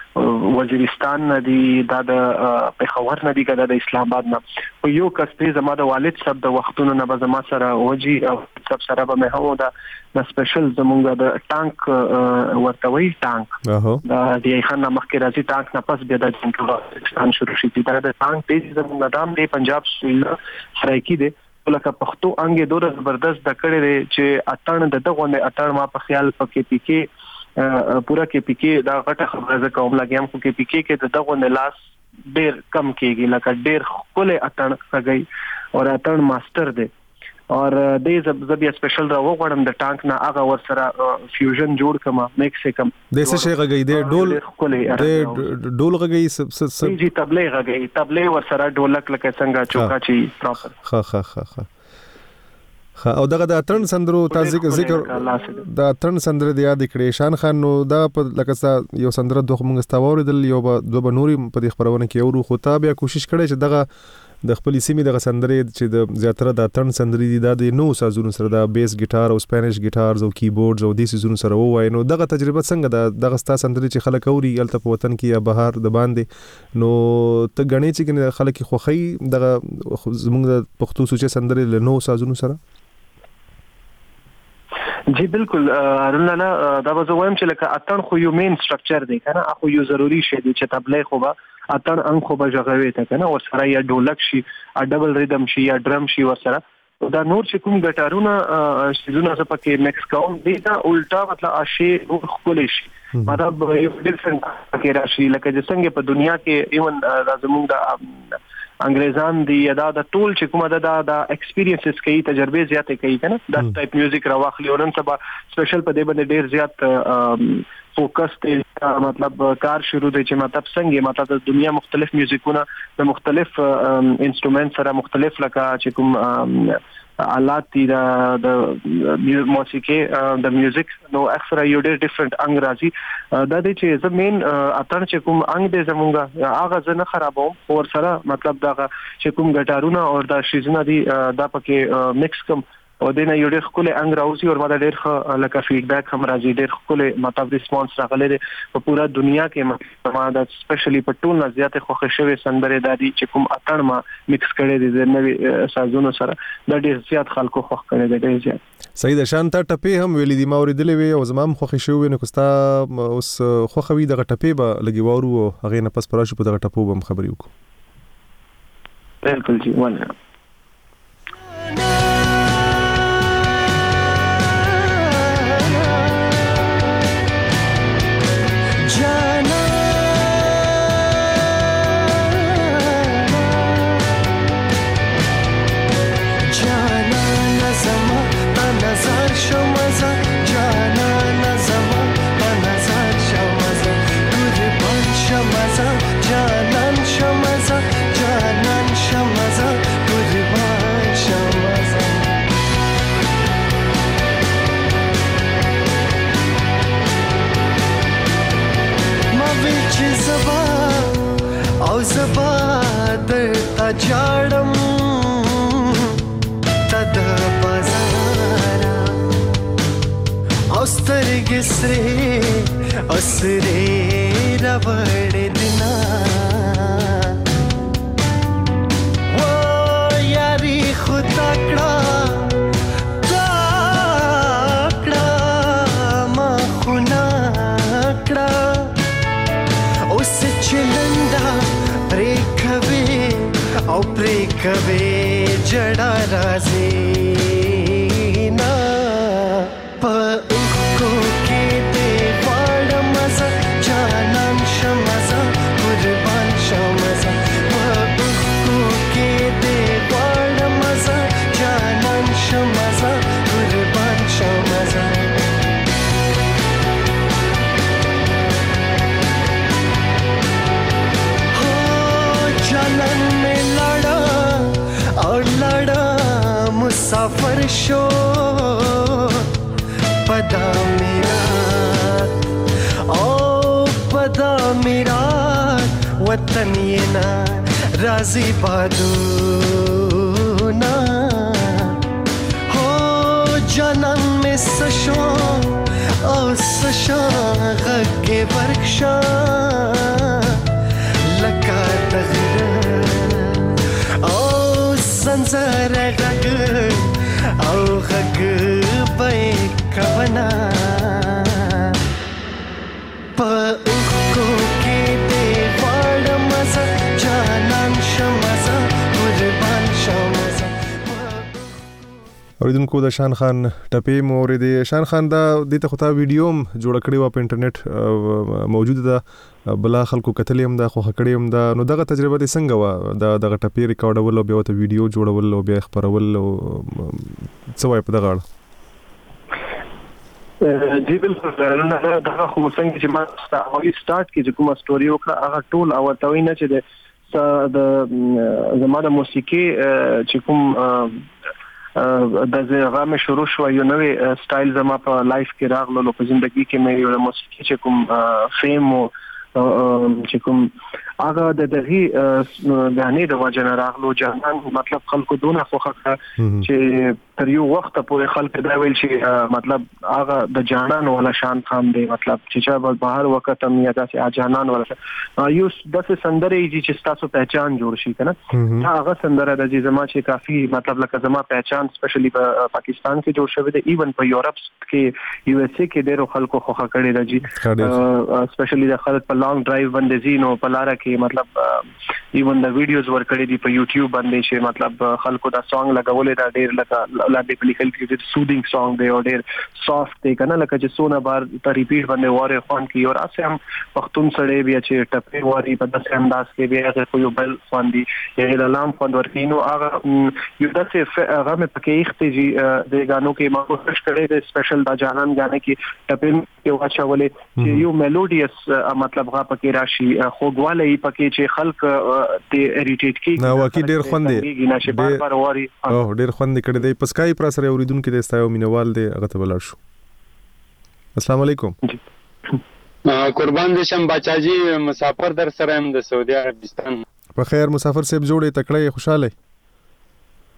وزیرستان نه دی دا د پیښور نه دی کده د اسلام آباد نه او یو کس زما د والد صاحب د وختونو نه به زما سره وږي او سب سره به مې هو دا سپیشل زمونږ د ټانک ورتوي ټانک دا دی خان مخکې راځي ټانک نه پس بیا د پاکستان شروع شي دا د ټانک دی زمونږ دام دی پنجاب سرایکی دی لکه پښتو انګه ډېر زبردست د کړي چې اټن دغه نه اټن ما په خیال پکې پکې پورا کې پکې دا غټه خبره کوم لګیم خو کې پکې دغه نه لاس ډېر کم کېږي لکه ډېر خپل اټن غږی او اټن ماستر دی اور دې زبیا سپیشل را وغوړم د ټانک نه هغه ور سره فیوژن جوړ کما میکس کم د څه شي غږی دی ډول غږی جی تبلې غږی ور سره ډولک لکه څنګه چوکا چی پراپر او دغه د اترن سندرو تاسو ذکر د اترن سندره د یاد کړې شان خان نو دا په لکه یو سندره دوه موږ استاوریدل یو دوه نوري په دې خبرونه کې ورو خو تا بیا کوشش کړې چې دغه د خپل سیمې دغه سندره چې د زیاتره د اترن سندري دي د نو سازونو سره د بیس ګټار او سپانیش ګټارز او کیبورډز او د سيزونو سره وای نو دغه تجربه څنګه دغه ستا سندري چې خلک اوري الته په وطن کې یا بهر د باندې نو ته غني چې خلک خوخي دغه زموږ د پښتو سوچ سندري له نو سازونو سره جی بالکل ارونه دا به زه وایم چې لکه اتن خو یو مین سټرکچر دی کنه اخو یو ضروری شی دی چې تبلې خو به اتن ان خو به ژغوي ته کنه او سره یا ډولک شي ا ډبل ریدم شي یا ډرم شي ورسره دا نور چې کوم ګټارونه شیزونه څه پکې مکس کوم دی دا الټا مطلب اشي خپل شي مطلب یو ډیفرنٹ پکې راشي لکه څنګه په دنیا کې ایون زموږ د انګریزان دی یا دا ټول چې کومه دا ایکسپیرینسز کوي تجربه زیاته کوي کنه دا ټایپ میوزیک راوخلی او نن سبا سپیشل په دې باندې ډیر زیات فوکس ته مطلب کار شروع دی چې مطلب څنګه مطلب د دنیا مختلف میوزیکونه د مختلف انسټرومنټ سره مختلف لکه چې کوم آلات دي د موسیقي د میوزیک نو اکثر یو ډېر ډیفرنٹ انګ راځي دا د چې زمين اتر چې کوم انګ دې زمونږه هغه زنه خرابوم اور سره مطلب دا چې کوم ګټارونه او دا شیزونه دي دا پکې مکس کوم او دینه یو ډېر خپل انګ راوځي او ماده ډېر لکه فیډبیک هم راځي ډېر خپل مطلب ریسپانس راغلی په پورا دنیا کې ما دا سپیشلی په ټول نه زیات خوښ شوی سندره دادی چې کوم اتړ ما مکس کړي دي د نوې سازونو سره د ډېر زیات خلکو خوښ کړي دي ډېر زیات صحیح ده. شانته ټپې هم ویلې دي ما اورېدلې وي او زما هم خوښ شوی نو کوستا اوس خوښوي دغه ټپې به لګي وورو هغه نه پس پراشو په دغه ټپو به خبرې وکړو. بالکل جی ونه جاړم تد بازارا اوسترګ سره اسره راوړې دینا و یاري خدا کړه ما خنا کړه اوس چلندا پریکوي او پریکوي جڑا رازي نا په کو کې دې وړ مزه جانان شمزه قربان شمزه په کو کې دې وړ مزه جانان شمزه قربان شمزه मुसाफिर शो पदा मेरा वतन ये ना राजी बादूना हो जनम में सशो ओ सशा गगे वर्कशा लका तगरा ओ संसार गग او غږ به کونا په اوخو کې دې وړ مزه جانان شمزه قربان شمزه. اوریدونکو د شان خان ټپې مو اورېدې. شان خان دا دې ته خو تا ویډیو هم جوړه کړې وه په انټرنیټ موجوده ده بلا خلکو کتلې هم ده خوښه کړې هم ده نو دغه تجربه دې څنګه وه دغه ټپې ریکارډول او بیا ورته ویډیو جوړول او بیا خپرول او څه وایې په دغه اړه؟ جی بالکل دغه خو څنګه چې ما سٹارټ کې چې کومه سټوري وکړه هغه ټول او ورته وی نه چې د زما د موسیقي چې کوم د زغه مې شروع شو یو نوې سټایل زما په لایف کې راغلو په ژوندۍ کې مې یو موسیقي چې کوم فیم چې کوم هغه د دغه غانې د وجنه راغلو جهان مطلب خلکو دونه خوخه چې تر یو وخت پورې خلک دا ویل چې مطلب هغه د جانان ولا شان خام دی مطلب چې بهر وخت هم یا داسې جانان ولا یو داسې سندره چې تاسو پہچان جوړ شي کنه هغه سندره د زما چې کافي مطلب لکه زما پہچان سپیشلی په پاکستان کې جوړ شوی دی ایون په یورپ کې یو اس اے کې ډېر خلکو خوخه کړی دی سپیشلی د خلک په لانګ ډرایو باندې زینو په لار کې مطلب ایون د ویډیوز ور کړی دی په یوټیوب باندې چې مطلب خلکو دا سانګ لګولې دا ډېر لکه لا دې پلیکل کې سودینګ سانګ دی او ډېر سافت دی کنه لکه چې سونه بار ته ریپیټ باندې واره خوان کی اور اسه هم پختون سړې بیا چې ټپې واري په داسې انداز کې بیا خو یو بل خوان دی یې د لام خوان ورکینو هغه یو داسې هغه مې پکې اخته جی د غانو کې ما کوشش کړې د سپیشل دا جانان غانې کې ټپې کې واچولې چې یو میلوډیس مطلب غا پکې راشي خوګواله یې پکې چې خلک ته اریټیټ کی نو واکي ډېر خوند دی او ډېر خوند کړي دی پسکای پر سره اوریدونکو د استایو مینوال دی هغه ته ولاړ شو. السلام علیکم. قربان دې شم بچاجي مسافر در سره هم د سعودي عربستان. په خیر مسافر صاحب جوړې تکړه خوشاله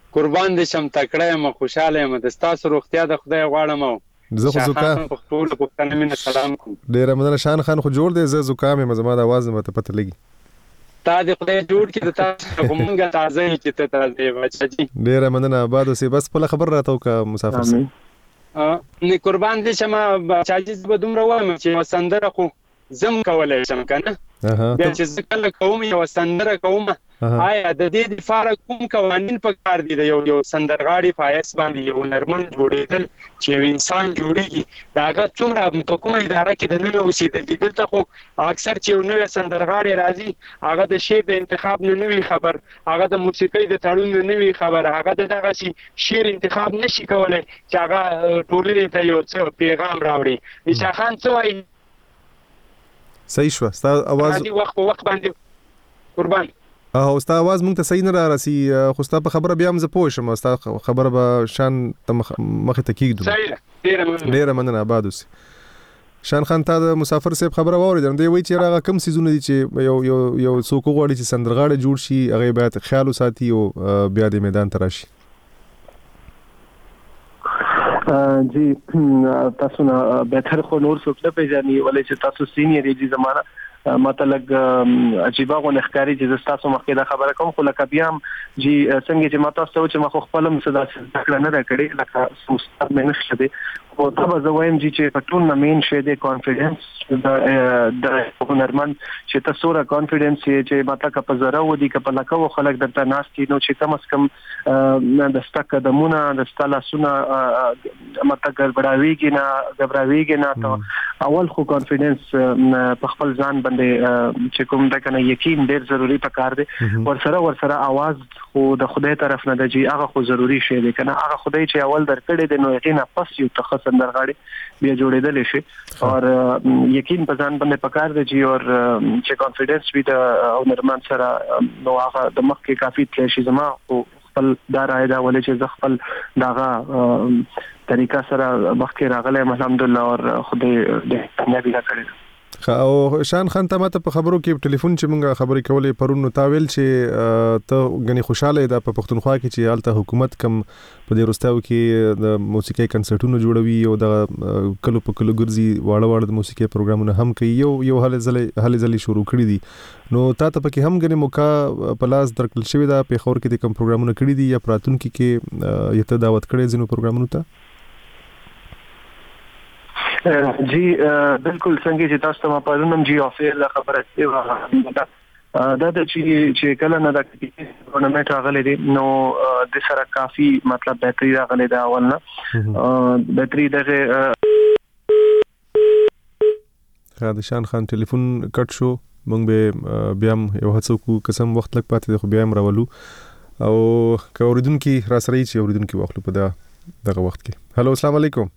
قربان دې شم تکړه یم خوشاله یم د تاسو روغتیا د خدای غواړم زه خو زکام په ټول پښتنه مين سلام کوم ډیر مننه شان خان خو جوړ دی زه زکام یم زما د आवाज مته پته لګي تا دې خدای جوړ کړي تاسو کومه تازه چې ته تازه بچی ډیر مننه آباد اوسې بس په خبر راته کا مسافر سره نه قربان دې شم بچاجي زه دومره وایم چې سندره خو زم کولای شم کنه بیا چې زه کله کوم یو سندره کوم آیا د دې لپاره کوم قوانین په کار دي یو سندرغاړي فایس باندې یو نرمن جوړېدل چې انسان جوړیږي داغه څومره په کومه اداره کې د نوې اوسېدل دلته خو اکثر چې نوې سندرغاړي راځي هغه د شی د انتخاب نه نوې خبر هغه د موسیقۍ د تړون نه نوې خبر هغه دغه شعر انتخاب نشي کولای چې هغه ټولې ته یو څه پیغام راوړي عیسی خان څه وایي صحیح شو ستا आवाज وخت په وخت باندې قربان او ستا आवाज مونږ ته صحیح نه راسي خو ستا په خبره بیا هم زه پوه شم ستا خبره به شان مخه ته کېږدو صحیح ډیره مننه آباد اوسې شان خان تا د مسافر صاحب خبره واورېدم دی وایي چې هغه کم سیزونه دي چې یو څوک غواړي چې سندرغاړی جوړ شي هغه باید خیال وساتي او بیا د میدان ته راشي جی تاسو نه بهتر خو نور څوک نه پیژني ولې چې تاسو سینیئر یې زمانہ مطلب عجیبه غو نخکاری چې تاسو مخکې دا خبره کوم خو لکه بیا جی څنګه چې ماته تاسو چې مخ خپل مصدا څخه نه راکړي لکه سوستر مې نشته دي او دا به زه وایم چې په ټول مین شه د کانفیډنس د هنرمند چې تاسو را کانفیډنس چې ماته کا په زره و دي که په لکه خلک درته ناشتي نو چې کم از کم د ستک قدمونه د ستاله سونه ماته ګبراویږي نه ته اول خو کانفیډنس په خپل ځان باندې چې کوم دا کنه یقین ډیر ضروری پکار دی ورسره आवाज خو د خدای طرف نه دی هغه خو ضروری شی دی کنه هغه خدای چې اول درکړي دی نو یقینا پس یو تخصص سندرغاړي بیا جوړېدل شي او یقین په ځان باندې پکار دی او چې کانفیډنس وي د هنرمند سره نو هغه د مخ کې کافي تل شي زما خپل دار ایدا ولې چې خپل داغه طریقه سره مخ کې راغله الحمدلله او خدای دې نبی را کړی او شان خان ته ماته په خبرو کې ټلیفون چې مونږه خبرې کولې پرون نو تاویل چې ته غني خوشاله ده په پښتونخوا کې چې حالت حکومت کم په دې روستاو کې د موسیقي کنسرټونو جوړوي او د کلو په کلو ګرځي واړه د موسیقي پروګرامونه هم کوي یو هله ځلې شروع کړی دي نو تاسو پکې هم غني موقع پلاس درکل شوی دا په خور کې د کم پروګرامونه کړی دي یا پراتون کې یته دعوت کړی زینو پروګرامونو ته جی بالکل څنګه چې تاسو ته پرونم جی افیل خبره ده دا چې کله نه د ټورنمنت راغلي دي نو د سره کافي مطلب بهتري راغلي دا اول نه بهتري دغه خادشان خان ټلیفون کټ شو مونږ به بیا یو هڅه کو قسم وخت لګ پاتې خو بیا هم راولو او که اوریدونکو را سره چې اوریدونکو واخلو په دغه وخت کې هالو السلام علیکم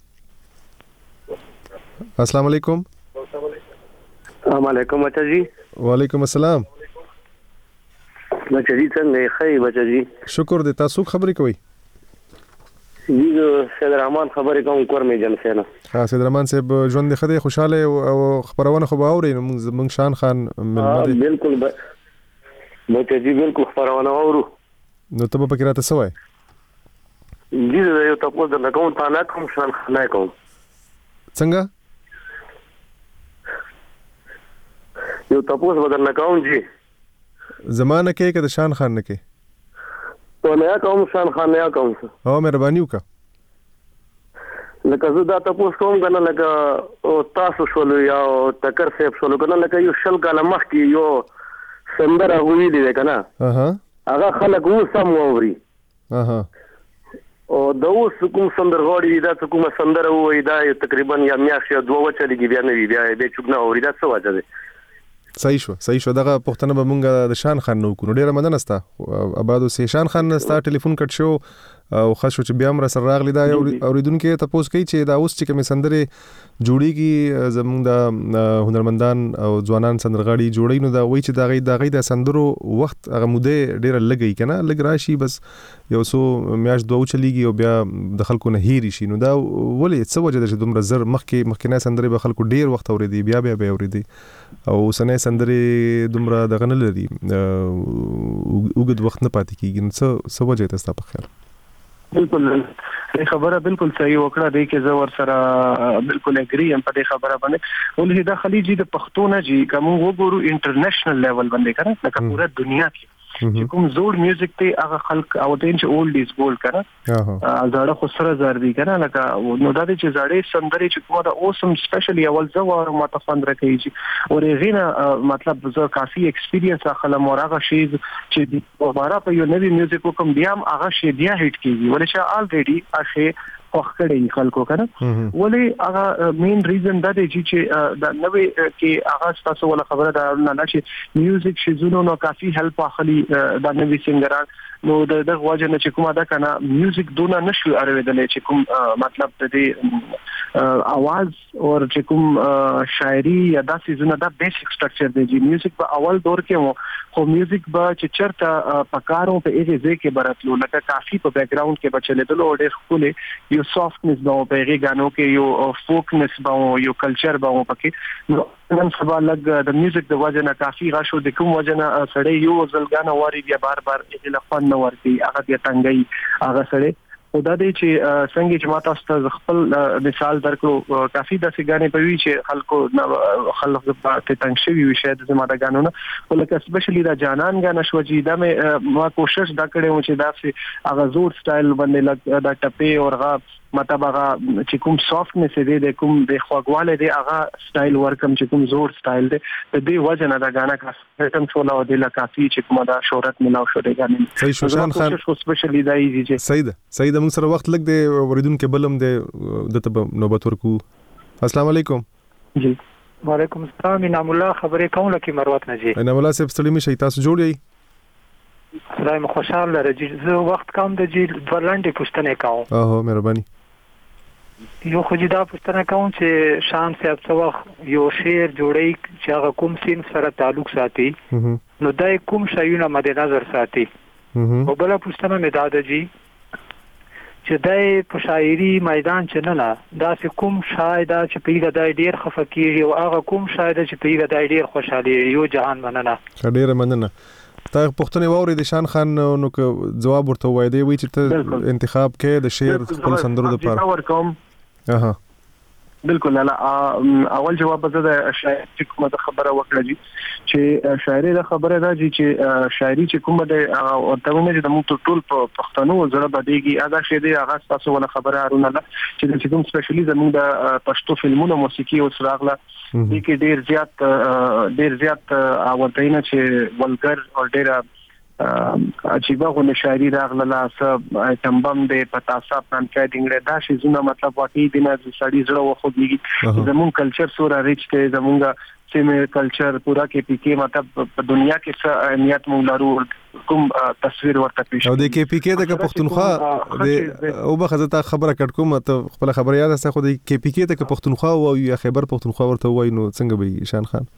السلام علیکم السلام علیکم بچا جی وعلیکم السلام بچا جی څنګه ښه بچا جی شکر دې تاسو خبرې کوي زه سید رحمان خبرې کوم کور می جن سینا سید رحمان صاحب ژوند خدای خوشاله او خبرونه خو باوري موږ شان خان ملمدي بالکل بچا جی بالکل خبرونه اورو نو ته په کراته سوای جی زه یو تاسو د کوم تعالی کوم شان خلای کوم څنګه یو تاسو بدل نه کوم جی زمانہ کې کده شان خان نه کې تو نه کوم شان خان نه کوم او مهرباني وکړه لکه زه دا تاسو کوم کنه لکه تاسو شول یا تکر سیب شول کنه لکه یو شل کاله مخکې یو سندره ویلې ده کنه هغه خلک و سم ووري او دا اوس کوم سندرغاړي دا کوم سندره وای دا تقریبا یا میاشت یا دوه چلېږي بیا نه بیا به چوک نه اوري دا څه وجه ده صحیح شو دغه پښتنه به مونږه د شان خان نو کو ډیره مدن استا آبادو سي شان خان ستا ټلیفون کټ شو او خاص چې بیا هم را سره راغلی دا اوریدونکو تاسو کوي چې دا اوس چې کوم سندره جوړیږي زموږ د هنرمندان او ځوانان سندرغاړي جوړي نو دا وایي چې دا غي د سندرو وخت هغه موده ډیره لګي کنه لګ راشي بس یو سو میاش دوه چلیږي او بیا د خلکو نه هېری شي نو دا ولې څه وجه ده چې دومره زر مخکې سندرې به خلکو ډیر وخت اورېدي بیا اورېدي او سنې سندرې دومره دغه نه لري وګد وخت نه پاتې کیږي نو څه وجه تاسو په خیال بالکل خبره بالکل صحیح وکړه دې کې زه ور سره بالکل اګری ام په دې خبره باندې ولې دا خلیجي د پښتو نه جی کوم وګورو انټرنیشنل لیول باندې کړه لکه پورا دنیا کې چې کوم زوړ میوزیک ته هغه خلک او د انچ اولډ از ګولډ کنه زړه خو سره زار دي کنه لکه نو دا چې زړې سندرې چې کومه دا اوسم سپیشلی اول زوار ماته خوند راکېږي او رغینا مطلب زه کافي ایکسپیرینس اخلم او هغه شی چې دوباره په یو نوی میوزیک کوم بیا هغه شی بیا هیټ کیږي ولې چې الریډي هغه وخت خلکو کنه ولې هغه مین ریزن دا دی چې دا نوې کې هغه تاسو ولا خبره دا نه چې میوزیک شیزونو نو کافي هیلپ اخلي دا نوې سنگران نو د وجه نه چې کومه دا کنه میوزیک دونه نشو اړوېدل چې کوم مطلب د دې आवाज او چې کوم شاعري یا داسې زونه دا بیسیک سټرکچر دی چې میوزیک په اول دور کې خو میوزیک به چې چرته پکارو په ایغه ځای کې براتلو لکه کافي په بیک گراوند کې بچلېدل او ډېر خپل یو سافټنس به په ایغه غانو کې یو فوکنس به یو کلچر به پکې نو نن سبا لګ د میوزیک د وجه نه کافي غشو د کوم وجه نه سړی یو ځلګانه واري بیا بار ایغه لفن نه ورتي هغه بیا څنګه هغه سړی او دا دی چې څنګه چې ماته ست خپل مثال درکړو کافي د سیګانې په وی چې خلکو په تنګ وي شاید زموږ د غانونه ولکه سپیشلی دا جانان غانه شوجي دا ما کوشش دا کړم چې دا سي هغه زور سټایل باندې لګ دا ټپه اورغه مطلب هغه چې کوم سافټنس دی د کوم د خواګواله دی هغه سټایل ورکم چې کوم زور سټایل دی د دې وجه نه دا غانا کاسټم شولا او د لا کافي چې کومه دا شهرت ملاو شو دی غانا صحیح شوشان خان خو سپیشلی دا ایزی چې سید موږ سره وخت لګ دی وریدون کې بلم دی د تب نوبت ورکو السلام علیکم جی وعلیکم السلام انعام الله خبرې کوم لکه مروت نه جی انعام الله صاحب ستړي مشي تاسو جوړی سلام خوشاله راځي زه وخت کم د جی ورلاندې پوښتنه کوم اوه مهرباني یو خو دا پوښتنه کوم چې شان صاحب څو وخت یو شعر جوړی چې هغه کوم سین سره تعلق ساتي نو دای کوم شایونه مد نظر ساتي او بل پوښتنه مې دا ده جی چې دای په شاعري میدان چې نه دا کوم شاعر دا چې پیګه دای ډیر خفقېږي او هغه کوم شاعر چې پیګه دای ډیر خوشاله یو جهان مننه ډیر مننه تا پښتنې ووري د شان خان نو جواب ورته وای دی وی چې ته انتخاب کې د شعر خپل سندرو د پاره اها بالکل اول جواب زه د شاعر چې کومه خبره وکړه جی چې شاعري د خبره دا جی چې شاعري چې کومه د ورته ونه چې د موږ ټول په پښتنو زړه بدیږي ادا شه دی هغه تاسو ول خبره هارونه چې د کوم سپیشلیزم د پښتو فلمونو موسیقي او سراغله دې کې ډیر زیات ورته نه چې ولګر او ډیر عجیبه غو شاعري راغله سب تمبم د پتا صاحب نن کې دنګړه دا شی زونه مطلب واقعي د نه سړي زړه وخوږي زمون کلچر سورا ریچ ته زمونږه سیمه کلچر پورا کې پی کې مطلب په دنیا کې څه اهمیت مونږ لرو کوم تصویر ورته پیښ او د کې پی کې د پښتونخوا د او بخزه خبره کټ کوم ته خپل خبره یاد است خو د کې پی کې د پښتونخوا او یا خیبر پښتونخوا ورته وای نو څنګه به شان خان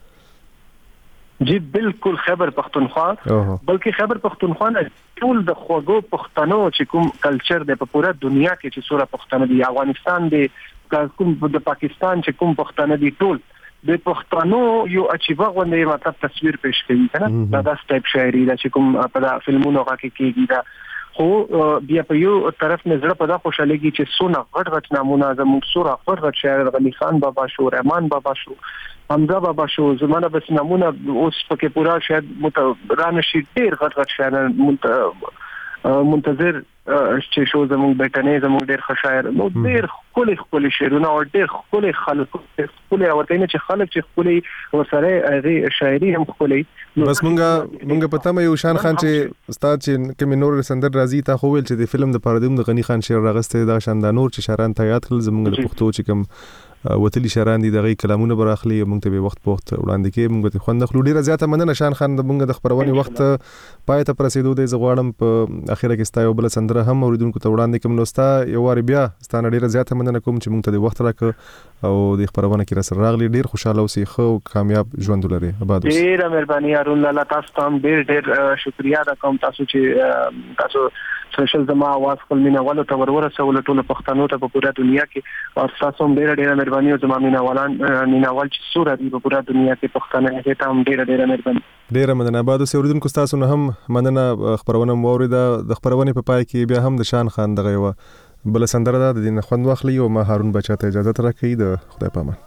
جی بالکل خیبر پختونخوا بلکې خیبر پختونخوا نه ټول د خوګو پښتنو چې کوم کلچر د په پوره دنیا کې چې سوره پښتنه دی افغانستان دی کوم د پاکستان چې کوم پښتنه دی ټول د پښتنو یو عجیبه غونډه مطلب تصویر پیش کوي کنه دا سټایپ شاعري دا چې کوم په فلمونو کې کېږي دا خو بیا په یو طرف نظر په دا خوشاليږي چې سونه غټ نمونه زموږ سوره غټ شاعر غنی خان بابا شو رحمان بابا شو حمزه بابا شو زمانه بس نمونه اوس پکې پورا شاید رانشي ډیر غټ شاعر منتظر چې شو زموږ بیٹنې زموږ ډیر خشاعر نو ډیر خپل شعرونه او ډیر خپل خلک خپل اورته نه چې خلک چې خپل وسره هغه شاعري هم خپل بس مونږ پته مې یو شان خان چې استاد چې کوم نور سندر راځي تا خو ویل چې د فلم د پاره د غنی خان شعر راغسته دا شاندار نور چې شعران ته یاد کړل زموږ د پښتو چې کوم وتلی شران دي دغه کلامونه براخلي موږ ته به وخت په وخت وړاندې کې موږ ته خوند خلو ډیره زیاته مننه شان خان د موږ د خبرونې وخت پای ته پرسیدو د زغواړم په اخیره کې ستایو بل سندره هم اوریدونکو ته وړاندې کوم نو ستا یو وار بیا ستانه ډیره زیاته مننه کوم چې موږ ته د وخت راکړ او د خبرونه کې را سره راغلي ډیر خوشاله اوسې خو کامیاب ژوند ولري آباد اوسې ډیره مهرباني هارون لالا تاسو ته ډیر شکریا دا کوم تاسو چې تاسو سوشل زما आवाज خپل مینوالو ته ورسول ټول پښتنو ته په پوره دنیا کې او تاسو هم ډیره مهرباني او زما مینوال چې سوره دی په پوره دنیا کې پښتنه ته هم ډیره مهرباني ډیره مننه آباد اوسې اوریدونکو تاسو نه هم مننه خبرونه مورید د خبرونه په پای کې بیا هم د شان خان دغه یو بل سندره ده د دین خوند واخلي او ما هارون بچا ته اجازه ترکړي د خدای پامان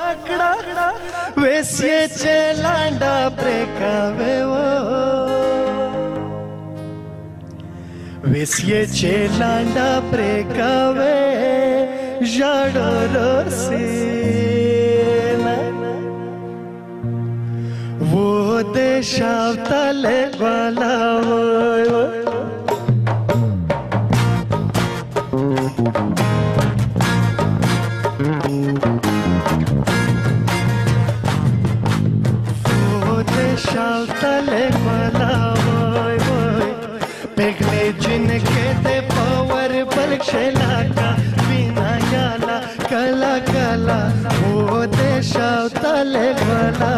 ویسیه چلانډا پریکاوي ویسیه چلانډا پریکاوي ژړور سینا वो दे शावतले वाला शावतले वाला पेगले जिनके ते पावर पलक्षला का बिना याला कला कला वो दे शावतले वाला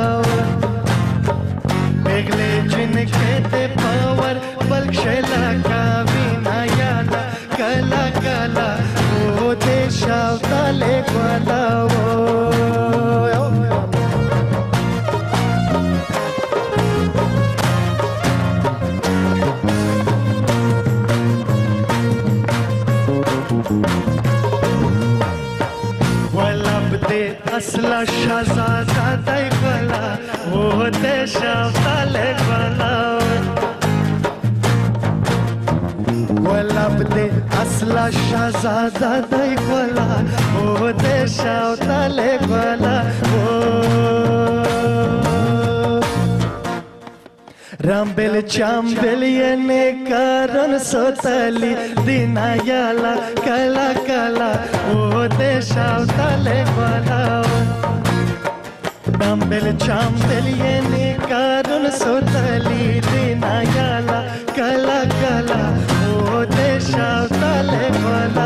पेगले जिनके ते पावर पलक्षला का बिना याला कला कला वो दे शावतले वाला असला शहजादा दैवला वो देशा ताले वाला वलब दे असला शहजादा दैवला वो देशा ताले वाला रामबेल चांबेल येने कारण सोतली दिना याला कला कला वो देशा ताले वाला रामबेल चांबेल येने कारण सोतली दिना याला कला कला वो देशा ताले वाला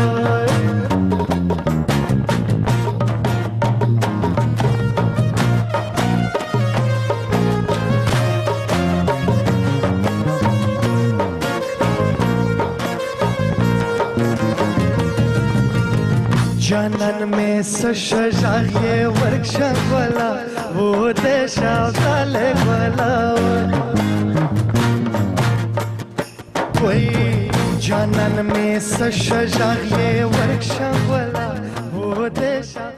जानन में सशजाए वर्कशॉप वाला वो देशा ताले वाला कोई जानन में सशजाए वर्कशॉप वाला वो देशा